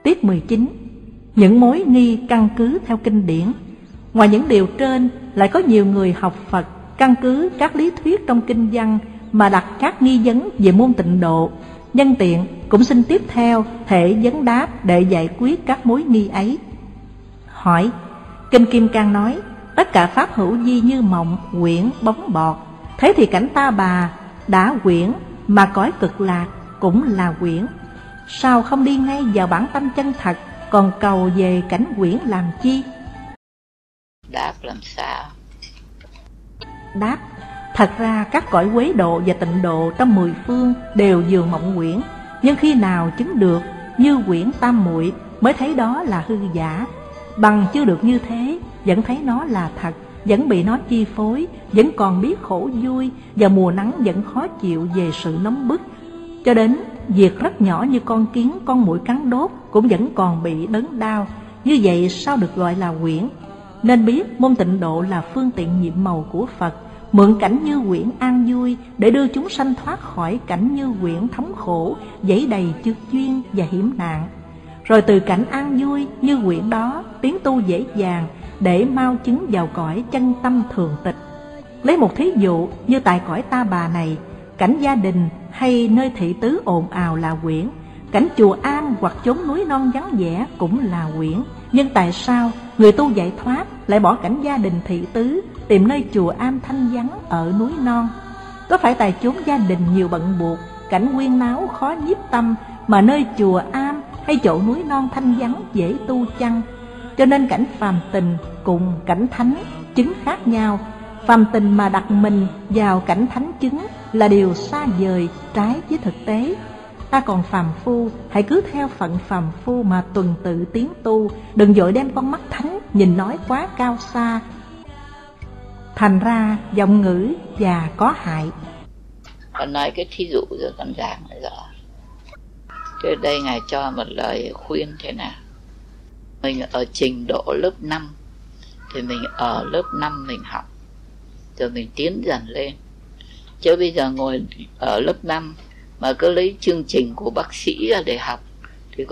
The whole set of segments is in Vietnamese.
Tiết 19. Những mối nghi căn cứ theo kinh điển. Ngoài những điều trên, lại có nhiều người học Phật căn cứ các lý thuyết trong kinh văn mà đặt các nghi vấn về môn tịnh độ. Nhân tiện cũng xin tiếp theo thể vấn đáp để giải quyết các mối nghi ấy. Hỏi: Kinh Kim Cang nói tất cả pháp hữu vi như mộng, quyển, bóng bọt. Thế thì cảnh Ta Bà đã quyển, mà cõi Cực Lạc cũng là quyển. Sao không đi ngay vào bản tâm chân thật, còn cầu về cảnh quyển làm chi? Đáp làm sao? Đáp: Thật ra các cõi Quế Độ và Tịnh Độ trong 10 phương đều dường mộng quyển, nhưng khi nào chứng được như quyển tam muội mới thấy đó là hư giả. Bằng chưa được như thế, vẫn thấy nó là thật, vẫn bị nó chi phối, vẫn còn biết khổ vui, và mùa nắng vẫn khó chịu về sự nóng bức. Cho đến việc rất nhỏ như con kiến, con muỗi cắn đốt cũng vẫn còn bị đớn đau. Như vậy sao được gọi là quyển? Nên biết môn tịnh độ là phương tiện nhiệm màu của Phật, mượn cảnh như quyển an vui để đưa chúng sanh thoát khỏi cảnh như quyển thống khổ, dẫy đầy chướng duyên và hiểm nạn. Rồi từ cảnh an vui như quyển đó tiến tu dễ dàng để mau chứng vào cõi chân tâm thường tịch. Lấy một thí dụ như tại cõi Ta Bà này, cảnh gia đình hay nơi thị tứ ồn ào là quyển, cảnh chùa am hoặc chốn núi non vắng vẻ cũng là quyển. Nhưng tại sao người tu giải thoát lại bỏ cảnh gia đình thị tứ, tìm nơi chùa am thanh vắng ở núi non? Có phải tại chốn gia đình nhiều bận buộc, cảnh huyên náo khó nhiếp tâm, mà nơi chùa am hay chỗ núi non thanh vắng dễ tu chăng? Cho nên cảnh phàm tình cùng cảnh thánh chứng khác nhau. Phàm tình mà đặt mình vào cảnh thánh chứng là điều xa vời, trái với thực tế. Ta còn phàm phu, hãy cứ theo phận phàm phu mà tuần tự tiến tu, đừng vội đem con mắt thánh nhìn nói quá cao xa, thành ra giọng ngữ và có hại. Con nói cái thí dụ rồi con giảng lại rõ. Thế đây Ngài cho một lời khuyên thế nào? Mình ở trình độ lớp 5 thì mình ở lớp 5 mình học, rồi mình tiến dần lên. Chứ bây giờ ngồi ở lớp 5 mà cứ lấy chương trình của bác sĩ ra để học thì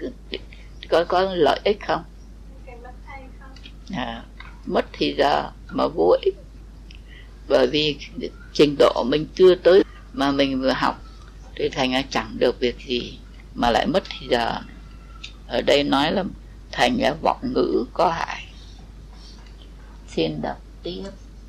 có lợi ích không? Mất thì giờ mà vô ích. Bởi vì trình độ mình chưa tới mà mình vừa học thì thành ra chẳng được việc gì mà lại mất thì giờ. Ở đây nói là thành ra vọng ngữ có hại. Xin đọc tiếp.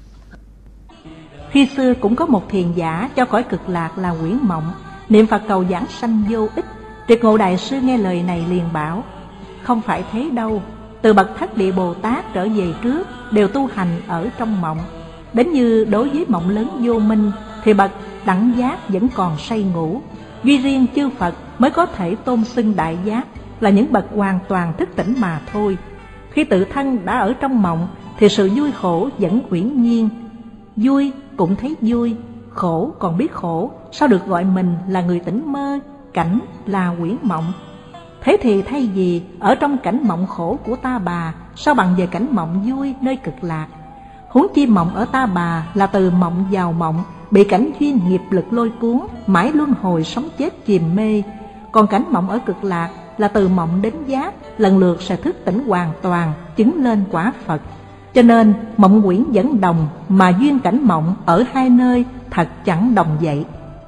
Khi xưa cũng có một thiền giả cho cõi Cực Lạc là Quyển Mộng, niệm Phật cầu giảng sanh vô ích. Triệt Ngộ Đại Sư nghe lời này liền bảo: Không phải thế đâu, từ bậc Thất Địa Bồ Tát trở về trước đều tu hành ở trong mộng. Đến như đối với mộng lớn vô minh thì bậc đẳng giác vẫn còn say ngủ. Duy riêng chư Phật mới có thể tôn xưng đại giác, là những bậc hoàn toàn thức tỉnh mà thôi. Khi tự thân đã ở trong mộng thì sự vui khổ vẫn uyển nhiên. Vui cũng thấy vui, khổ còn biết khổ, sao được gọi mình là người tỉnh mơ, cảnh là quyển mộng? Thế thì thay vì ở trong cảnh mộng khổ của Ta Bà, sao bằng về cảnh mộng vui nơi Cực Lạc? Huống chi mộng ở Ta Bà là từ mộng vào mộng, bị cảnh duyên nghiệp lực lôi cuốn, mãi luân hồi sống chết chìm mê. Còn cảnh mộng ở Cực Lạc là từ mộng đến giác, lần lượt sẽ thức tỉnh hoàn toàn, chứng lên quả Phật. Cho nên mộng quyển vẫn đồng, mà duyên cảnh mộng ở hai nơi thật chẳng đồng vậy.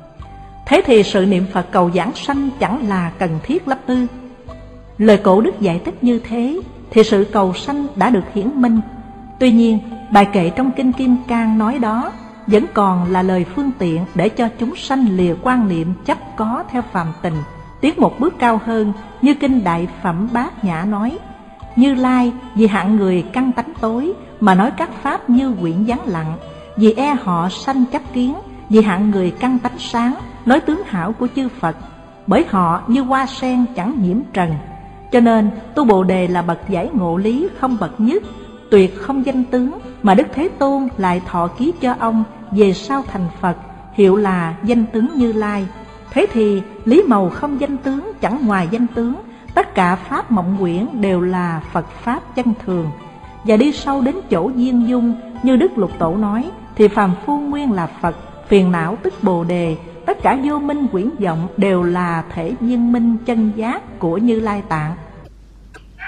Thế thì sự niệm Phật cầu giảng sanh chẳng là cần thiết lắm ư? Lời Cổ Đức giải thích như thế thì sự cầu sanh đã được hiển minh. Tuy nhiên bài kệ trong Kinh Kim Cang nói đó vẫn còn là lời phương tiện để cho chúng sanh lìa quan niệm chấp có theo phàm tình, tiến một bước cao hơn. Như Kinh Đại Phẩm Bát Nhã nói: Như Lai vì hạng người căn tánh tối mà nói các pháp như quyển vắng lặng, vì e họ sanh chấp kiến, vì hạng người căn tánh sáng nói tướng hảo của chư Phật, bởi họ như hoa sen chẳng nhiễm trần. Cho nên tu Bồ Đề là bậc giải ngộ lý không bậc nhất, tuyệt không danh tướng, mà Đức Thế Tôn lại thọ ký cho ông về sau thành Phật, hiệu là danh tướng Như Lai. Thế thì lý màu không danh tướng chẳng ngoài danh tướng, tất cả pháp mộng quyển đều là Phật pháp chân thường. Và đi sâu đến chỗ viên dung, như Đức Lục Tổ nói, thì phàm phu nguyên là Phật, phiền não tức Bồ Đề, tất cả vô minh quyển vọng đều là thể viên minh chân giác của Như Lai Tạng.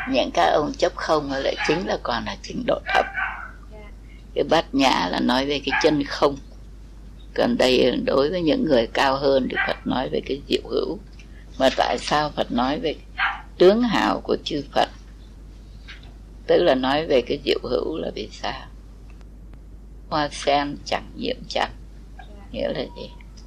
những các ông chấp không lại chính là còn là trình độ thấp. Cái bát nhã là nói về cái chân không, còn đây đối với những người cao hơn thì Phật nói về cái diệu hữu. Mà tại sao Phật nói về tướng hào của chư Phật, tức là nói về cái diệu hữu là vì sao? Hoa sen chẳng nhiễm trần, nghĩa là gì?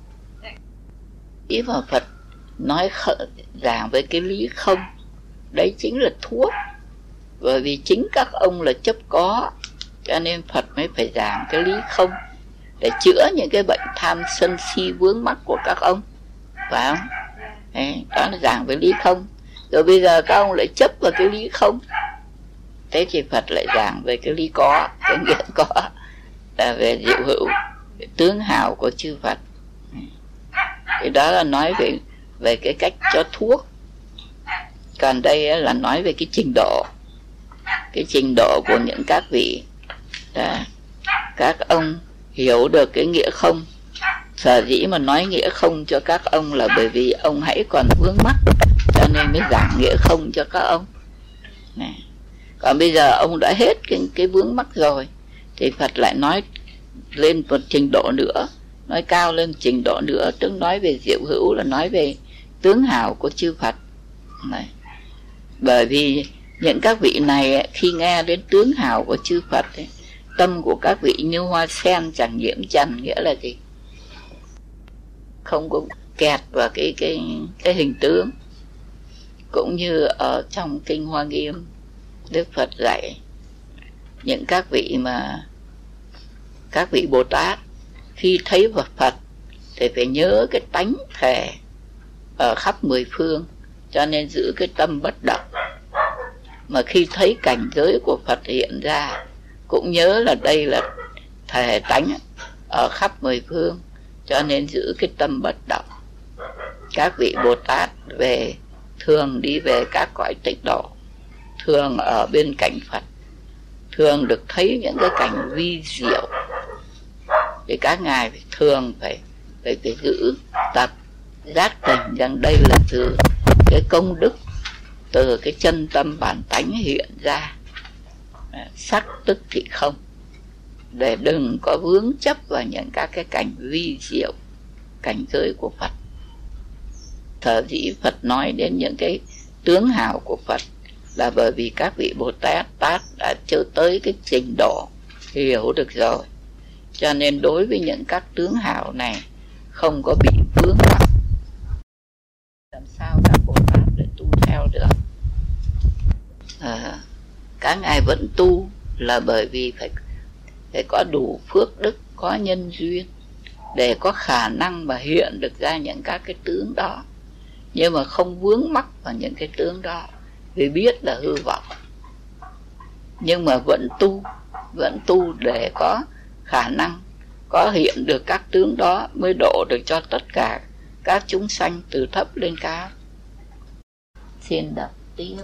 Ý mà Phật nói giảng với cái lý không, đấy chính là thuốc. Bởi vì chính các ông là chấp có, cho nên Phật mới phải giảng cái lý không để chữa những cái bệnh tham sân si vướng mắc của các ông, phải không? Đấy, đó là giảng với lý không. Rồi bây giờ các ông lại chấp vào cái lý không, thế thì Phật lại giảng về cái lý có, cái nghĩa có là về diệu hữu, về tướng hào của chư Phật. Thì đó là nói về cái cách cho thuốc. Còn đây là nói về cái trình độ, cái trình độ của những các vị đó. Các ông hiểu được cái nghĩa không. Sở dĩ mà nói nghĩa không cho các ông là bởi vì ông hãy còn vướng mắc, cho nên mới giảng nghĩa không cho các ông này. Còn bây giờ ông đã hết cái vướng mắc rồi thì Phật lại nói lên một trình độ nữa, nói cao lên trình độ nữa, tức nói về diệu hữu là nói về tướng hào của chư Phật này. Bởi vì những các vị này khi nghe đến tướng hào của chư Phật ấy, tâm của các vị như hoa sen chẳng nhiễm trần, nghĩa là gì? Không có kẹt vào cái hình tướng. Cũng như ở trong kinh Hoa Nghiêm, Đức Phật dạy những các vị Bồ Tát khi thấy Phật thì phải nhớ cái tánh thể ở khắp mười phương, cho nên giữ cái tâm bất động. Mà khi thấy cảnh giới của Phật hiện ra cũng nhớ là đây là thể tánh ở khắp mười phương, cho nên giữ cái tâm bất động. Các vị Bồ Tát thường đi về các cõi tịnh độ, thường ở bên cạnh Phật, thường được thấy những cái cảnh vi diệu, thì các ngài thường phải giữ tập giác tỉnh rằng đây là từ cái công đức, từ cái chân tâm bản tánh hiện ra, sắc tức thì không, để đừng có vướng chấp vào những các cái cảnh vi diệu, cảnh giới của Phật. Sở dĩ Phật nói đến những cái tướng hào của Phật là bởi vì các vị Bồ Tát đã chưa tới cái trình độ hiểu được rồi, cho nên đối với những các tướng hào này không có bị vướng mắc. Làm sao các Bồ Tát để tu theo được? Các ngài vẫn tu là bởi vì phải có đủ phước đức, có nhân duyên để có khả năng mà hiện được ra những các cái tướng đó, nhưng mà không vướng mắc vào những cái tướng đó vì biết là hư vọng, nhưng mà vẫn tu để có khả năng có hiện được các tướng đó, mới độ được cho tất cả các chúng sanh từ thấp lên cao. Xin đọc tiếp.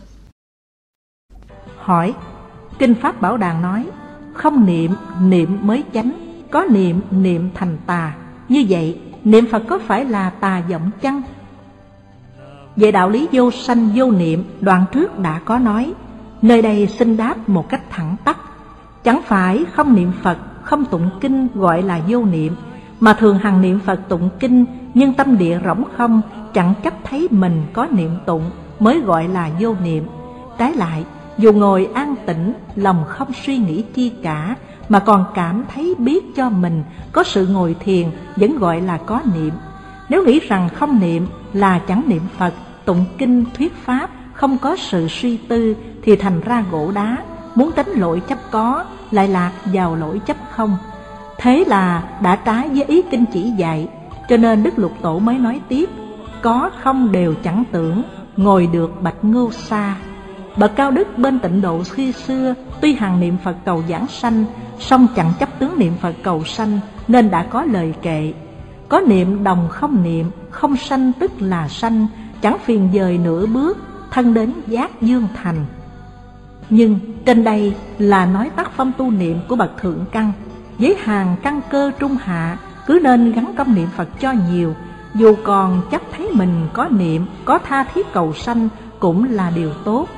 Hỏi: Kinh Pháp Bảo Đàn nói không niệm, niệm mới chánh, có niệm, niệm thành tà. Như vậy niệm Phật có phải là tà vọng chăng? Về đạo lý vô sanh vô niệm, đoạn trước đã có nói, nơi đây xin đáp một cách thẳng tắp. Chẳng phải không niệm Phật, không tụng kinh gọi là vô niệm, mà thường hằng niệm Phật tụng kinh, nhưng tâm địa rỗng không, chẳng chấp thấy mình có niệm tụng mới gọi là vô niệm. Trái lại, dù ngồi an tĩnh, lòng không suy nghĩ chi cả, mà còn cảm thấy biết cho mình có sự ngồi thiền, vẫn gọi là có niệm. Nếu nghĩ rằng không niệm là chẳng niệm Phật, tụng kinh thuyết pháp, không có sự suy tư, thì thành ra gỗ đá, muốn tránh lỗi chấp có, lại lạc vào lỗi chấp không. Thế là đã trái với ý kinh chỉ dạy, cho nên Đức Lục Tổ mới nói tiếp: có không đều chẳng tưởng, ngồi được bạch ngưu xa. Bậc cao đức bên tịnh độ khi xưa tuy hằng niệm Phật cầu giảng sanh, song chẳng chấp tướng niệm Phật cầu sanh, nên đã có lời kệ: có niệm đồng không niệm, không sanh tức là sanh, chẳng phiền dời nửa bước, thân đến giác dương thành. Nhưng trên đây là nói tác phong tu niệm của bậc thượng căn. Với hàng căn cơ trung hạ, cứ nên gắn công niệm Phật cho nhiều, dù còn chấp thấy mình có niệm, có tha thiết cầu sanh cũng là điều tốt.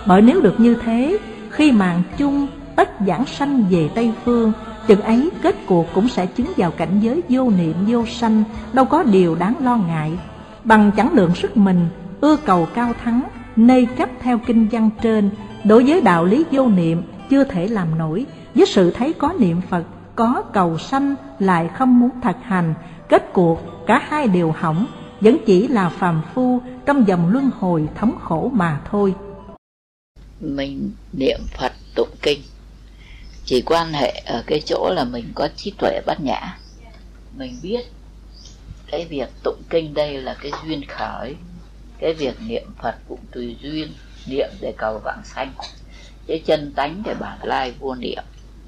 Bởi nếu được như thế, khi mạng chung tất giảng sanh về Tây Phương, chừng ấy kết cuộc cũng sẽ chứng vào cảnh giới vô niệm vô sanh, đâu có điều đáng lo ngại. Bằng chẳng lượng sức mình, ưa cầu cao thắng, nê chấp theo kinh văn trên, đối với đạo lý vô niệm chưa thể làm nổi. Với sự thấy có niệm Phật, có cầu sanh lại không muốn thực hành, kết cuộc cả hai đều hỏng, vẫn chỉ là phàm phu trong vòng luân hồi thống khổ mà thôi. Mình niệm Phật tụng kinh chỉ quan hệ ở cái chỗ là mình có trí tuệ bát nhã. Mình biết cái việc tụng kinh đây là cái duyên khởi, cái việc niệm Phật cũng tùy duyên, niệm để cầu vãng sanh, cái chân tánh để bản lai vô niệm.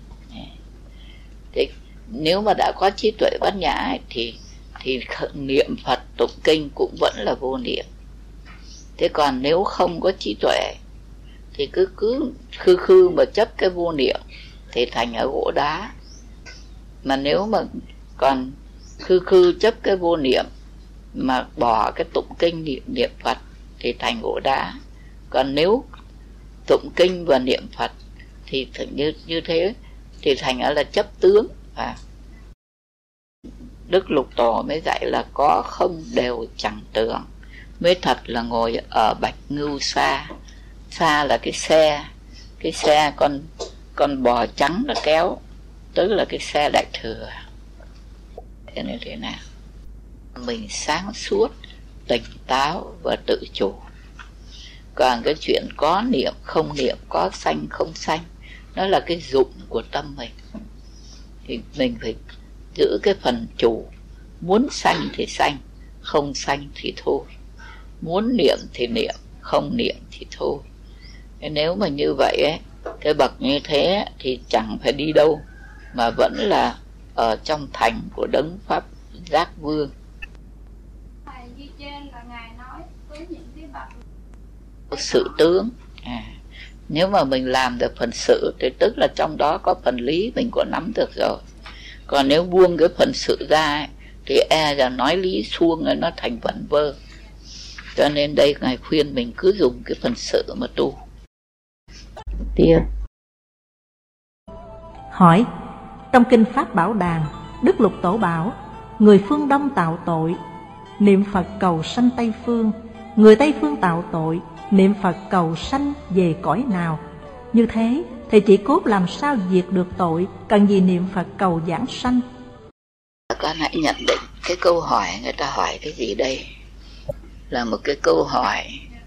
Thế nếu mà đã có trí tuệ bát nhã ấy, thì niệm Phật tụng kinh cũng vẫn là vô niệm. Thế còn nếu không có trí tuệ thì cứ khư mà chấp cái vô niệm thì thành ở gỗ đá. Mà nếu mà còn khư chấp cái vô niệm mà bỏ cái tụng kinh niệm Phật thì thành gỗ đá. Còn nếu tụng kinh và niệm Phật thì như thế thì thành là chấp tướng. Đức Lục Tổ mới dạy là có không đều chẳng tưởng, mới thật là ngồi ở bạch ngưu xa. Xa là cái xe con bò trắng nó kéo, tức là cái xe đại thừa. Thế nên thế nào mình sáng suốt, tỉnh táo và tự chủ. Còn cái chuyện có niệm không niệm, có sanh không sanh, nó là cái dụng của tâm mình. Thì mình phải giữ cái phần chủ. Muốn sanh thì sanh, không sanh thì thôi. Muốn niệm thì niệm, không niệm thì thôi. Nếu mà như vậy ấy, cái bậc như thế thì chẳng phải đi đâu, mà vẫn là ở trong thành của Đấng Pháp Giác Vương. Sự tướng. Nếu mà mình làm được phần sự thì tức là trong đó có phần lý mình có nắm được rồi. Còn nếu buông cái phần sự ra ấy, thì là nói lý suông nó thành vẩn vơ. Cho nên đây Ngài khuyên mình cứ dùng cái phần sự mà tu. Tiếp. Hỏi: trong kinh Pháp Bảo Đàn, Đức Lục Tổ bảo người phương Đông tạo tội, niệm Phật cầu sanh Tây Phương. Người Tây Phương tạo tội, niệm Phật cầu sanh về cõi nào? Như thế thì chỉ cốt làm sao diệt được tội, cần gì niệm Phật cầu giảng sanh? Con hãy nhận định cái câu hỏi người ta hỏi cái gì đây là một cái câu hỏi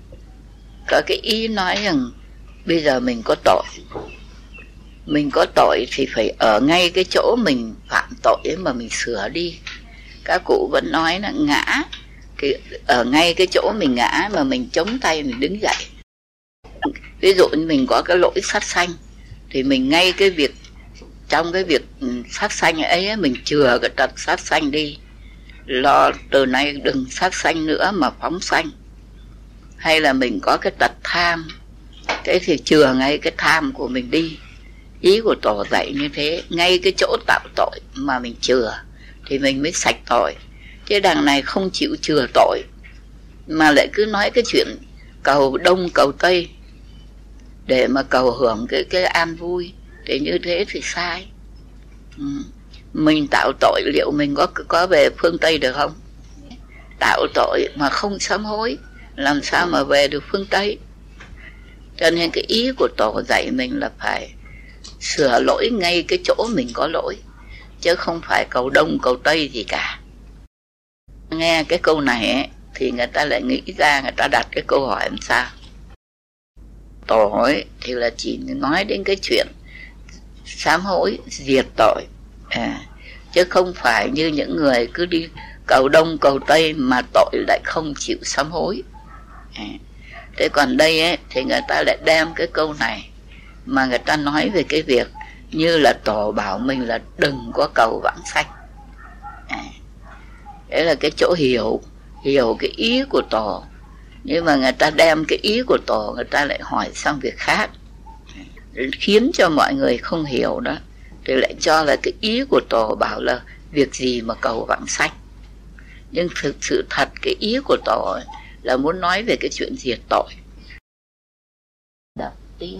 có cái ý nói rằng bây giờ mình có tội. Mình có tội thì phải ở ngay cái chỗ mình phạm tội ấy mà mình sửa đi. Các cụ vẫn nói là ngã, ở ngay cái chỗ mình ngã mà mình chống tay mình đứng dậy. Ví dụ như mình có cái lỗi sát sanh thì mình ngay cái việc, trong cái việc sát sanh ấy mình chừa cái tật sát sanh đi, lo từ nay đừng sát sanh nữa mà phóng sanh. Hay là mình có cái tật tham, thế thì chừa ngay cái tham của mình đi. Ý của Tổ dạy như thế, ngay cái chỗ tạo tội mà mình chừa thì mình mới sạch tội. Chứ đằng này không chịu chừa tội mà lại cứ nói cái chuyện cầu đông cầu tây để mà cầu hưởng cái an vui, thì như thế thì sai. Mình tạo tội liệu mình có về phương Tây được không? Tạo tội mà không sám hối làm sao mà về được phương Tây? Cho nên cái ý của Tổ dạy mình là phải sửa lỗi ngay cái chỗ mình có lỗi, chứ không phải cầu đông cầu tây gì cả. Nghe cái câu này ấy, thì người ta lại nghĩ ra, người ta đặt cái câu hỏi làm sao. Tổ ấy thì là chỉ nói đến cái chuyện sám hối diệt tội, chứ không phải như những người cứ đi cầu đông cầu tây mà tội lại không chịu sám hối. Thế còn đây ấy, thì người ta lại đem cái câu này mà người ta nói về cái việc như là Tổ bảo mình là đừng có cầu vãng sanh. Đấy là cái chỗ hiểu cái ý của Tổ. Nhưng mà người ta đem cái ý của Tổ, người ta lại hỏi sang việc khác, khiến cho mọi người không hiểu đó. Thì lại cho là cái ý của Tổ bảo là việc gì mà cầu vãng sanh. Nhưng thực sự thật cái ý của Tổ là muốn nói về cái chuyện diệt tội. tiếp.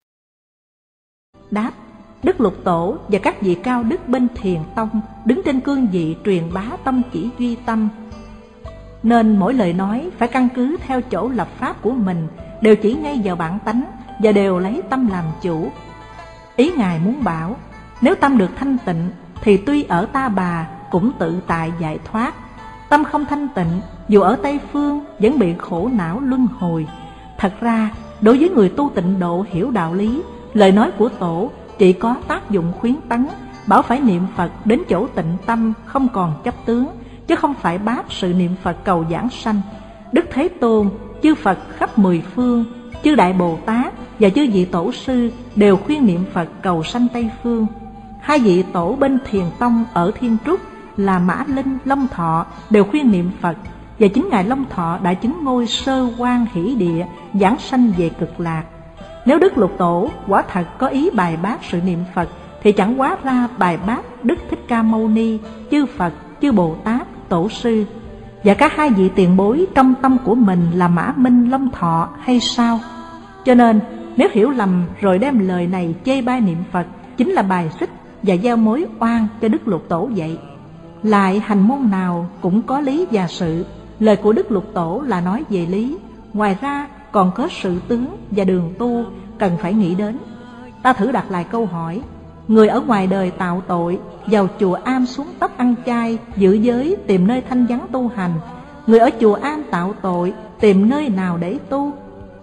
Đáp: Đức Lục Tổ và các vị cao đức bên Thiền Tông đứng trên cương vị truyền bá tâm chỉ duy tâm, nên mỗi lời nói phải căn cứ theo chỗ lập pháp của mình, đều chỉ ngay vào bản tánh và đều lấy tâm làm chủ. Ý Ngài muốn bảo, nếu tâm được thanh tịnh thì tuy ở Ta Bà cũng tự tại giải thoát. Tâm không thanh tịnh, dù ở Tây Phương vẫn bị khổ não luân hồi. Thật ra, đối với người tu tịnh độ hiểu đạo lý, lời nói của Tổ chỉ có tác dụng khuyến tấn, bảo phải niệm Phật đến chỗ tịnh tâm không còn chấp tướng, chứ không phải bác sự niệm Phật cầu giảng sanh. Đức Thế Tôn, chư Phật khắp mười phương, chư Đại Bồ Tát và chư vị Tổ sư đều khuyên niệm Phật cầu sanh Tây Phương. Hai vị Tổ bên Thiền Tông ở Thiên Trúc là Mã Linh, Long Thọ đều khuyên niệm Phật, và chính Ngài Long Thọ đã chứng ngôi Sơ Quan Hỷ Địa, giảng sanh về Cực Lạc. Nếu Đức Lục Tổ quả thật có ý bài bác sự niệm Phật thì chẳng hóa ra bài bác Đức Thích Ca Mâu Ni, chư Phật, chư Bồ Tát, Tổ sư và các hai vị tiền bối trong tâm của mình là Mã Minh, Long Thọ hay sao? Cho nên nếu hiểu lầm rồi đem lời này chê bai niệm Phật, chính là bài xích và gieo mối oan cho Đức Lục Tổ vậy. Lại hành môn nào cũng có lý và sự, lời của Đức Lục Tổ là nói về lý, ngoài ra còn có sự tướng và đường tu cần phải nghĩ đến. Ta thử đặt lại câu hỏi, người ở ngoài đời tạo tội, vào chùa Am xuống tóc ăn chay, giữ giới tìm nơi thanh vắng tu hành. Người ở chùa Am tạo tội, tìm nơi nào để tu?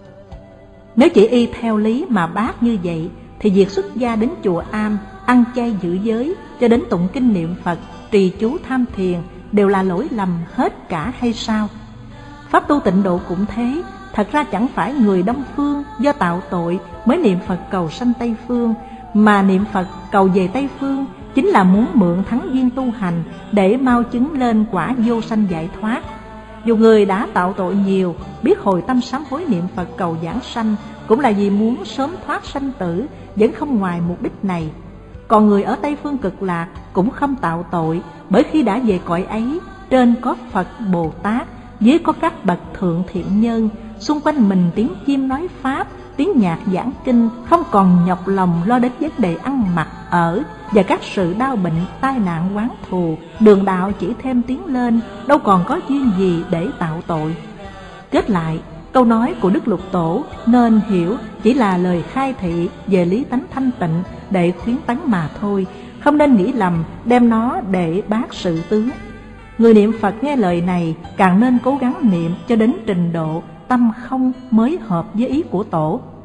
Nếu chỉ y theo lý mà bác như vậy, thì việc xuất gia đến chùa Am, ăn chay giữ giới, cho đến tụng kinh niệm Phật, trì chú tham thiền đều là lỗi lầm hết cả hay sao? Pháp tu tịnh độ cũng thế. Thật ra chẳng phải người Đông Phương do tạo tội mới niệm Phật cầu sanh Tây Phương, mà niệm Phật cầu về Tây Phương chính là muốn mượn thắng duyên tu hành để mau chứng lên quả vô sanh giải thoát. Dù người đã tạo tội nhiều, biết hồi tâm sám hối niệm Phật cầu giảng sanh cũng là vì muốn sớm thoát sanh tử, vẫn không ngoài mục đích này. Còn người ở Tây Phương Cực Lạc cũng không tạo tội, bởi khi đã về cõi ấy, trên có Phật Bồ Tát, dưới có các bậc thượng thiện nhân, xung quanh mình tiếng chim nói Pháp, tiếng nhạc giảng kinh, không còn nhọc lòng lo đến vấn đề ăn mặc ở và các sự đau bệnh, tai nạn oán thù. Đường đạo chỉ thêm tiến lên, đâu còn có duyên gì để tạo tội. Kết lại, câu nói của Đức Lục Tổ nên hiểu chỉ là lời khai thị về lý tánh thanh tịnh để khuyến tấn mà thôi, không nên nghĩ lầm đem nó để bác sự tướng. Người niệm Phật nghe lời này càng nên cố gắng niệm cho đến trình độ tâm không mới hợp với ý của Tổ.